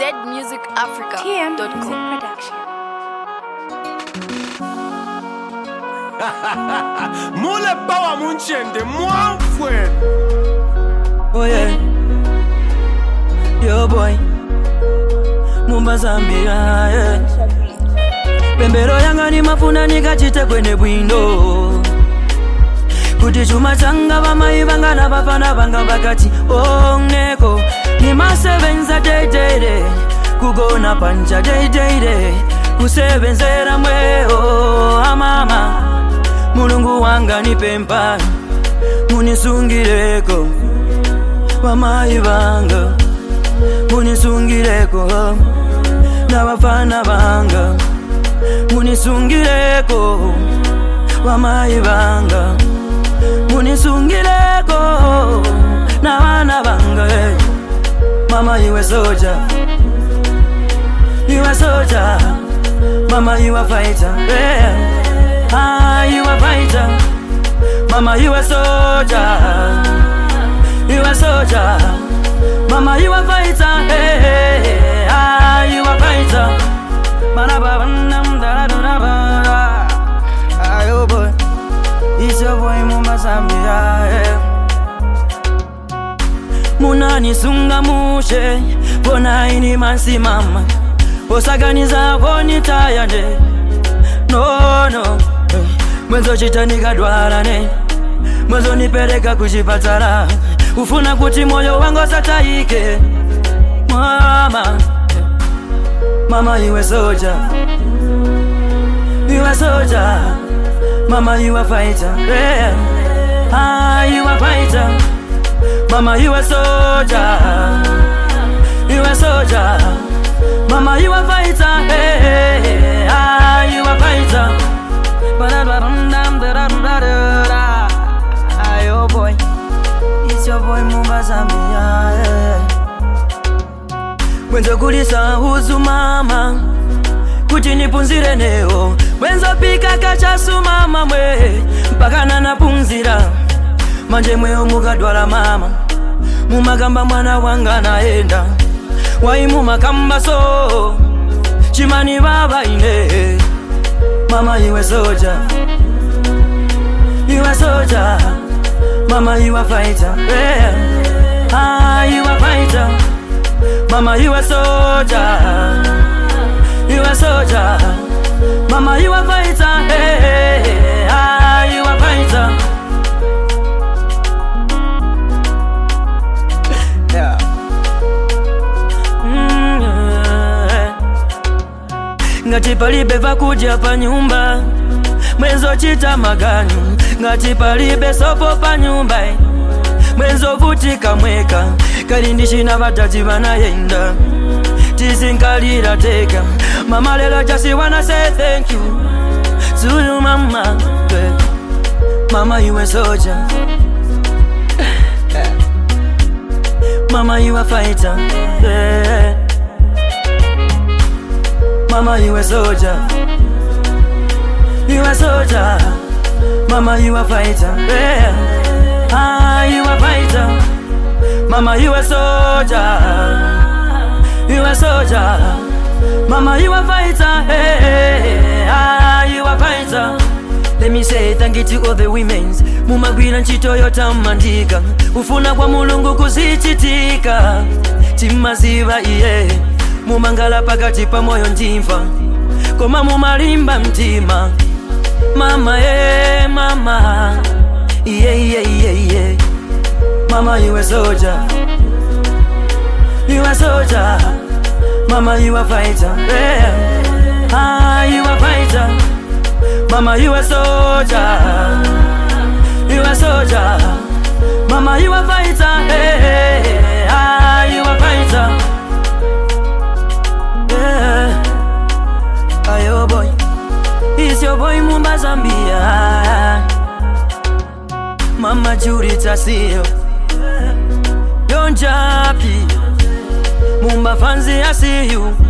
zmusicafrica.com. Mule bawa munchende mwamfwe. Oh yeah, yo boy, Mumba Zambia, yeah. Pembero yanga ni mafuna nikachite kwenye bwindo kuti chuma changa vamai vanga na vafana vanga vakati oneko ni masevenza deidede kugona panja deidede kusevenzera mweo amama mulungu wanga nipempa munisungireko vamai vanga munisungireko na vafana vanga munisungireko vamai vanga munisungireko na vana vanga mama you a soldier mama you a fighter you a fighter mama you a soldier mama you a fighter you a fighter oh boy, it's your boy Mumba Zambia. Munani sunga mushe, bona ini mansi mama. Osaganiza voni tayande. No, mwenzo chitani kadwala ne. Mwenzo nipeleka kuchipatala. Ufuna kuti moyo wangu sataike. Mama you a soldier. You a soldier. Mama you a fighter. Yeah. You a fighter. Mama you a soldier. You a soldier. Mama you a fighter. Yeah. You a fighter. Oh boy, it's your boy Mumba Zambia. Yeah. Mwenzo kulisa huzu mama kuti nipunzire neo mwenzo pika kachasu mama mwe mpaka nanapunzira manje mweo mukadwala mama mumakamba mwana wanga naenda waimu makamba so chimani baba ine mama you a soldier mama you a fighter you a fighter mama you a soldier mama you a fighter you a fighter yeah. Ngati palibe vakuja pa nyumba mwenzo chita maganyu ngati palibe sopo pa nyumba mwenzo vutika mweka kalindishi na vatati vanayenda tizinkalira teka mama lelo just wanna say thank you to you mama mama you a soldier mama you a fighter mama you a soldier mama you a fighter you a fighter mama you a soldier mama you a fighter you a fighter. Let me say thank you to all the women's mumagwira nchito yotamandika ufuna kwa mulungu kuzichitika timaziva iye mumangala pakati pa moyo ndimva koma mumalimba mtima mama mama yeah. Mama you a soldier mama you a fighter you a fighter mama you a soldier mama you a fighter you a fighter yeah. Oh boy, it's your boy Mumba Zambia. Mama Judith I see you Don't Japi Mumba Fanzi I see you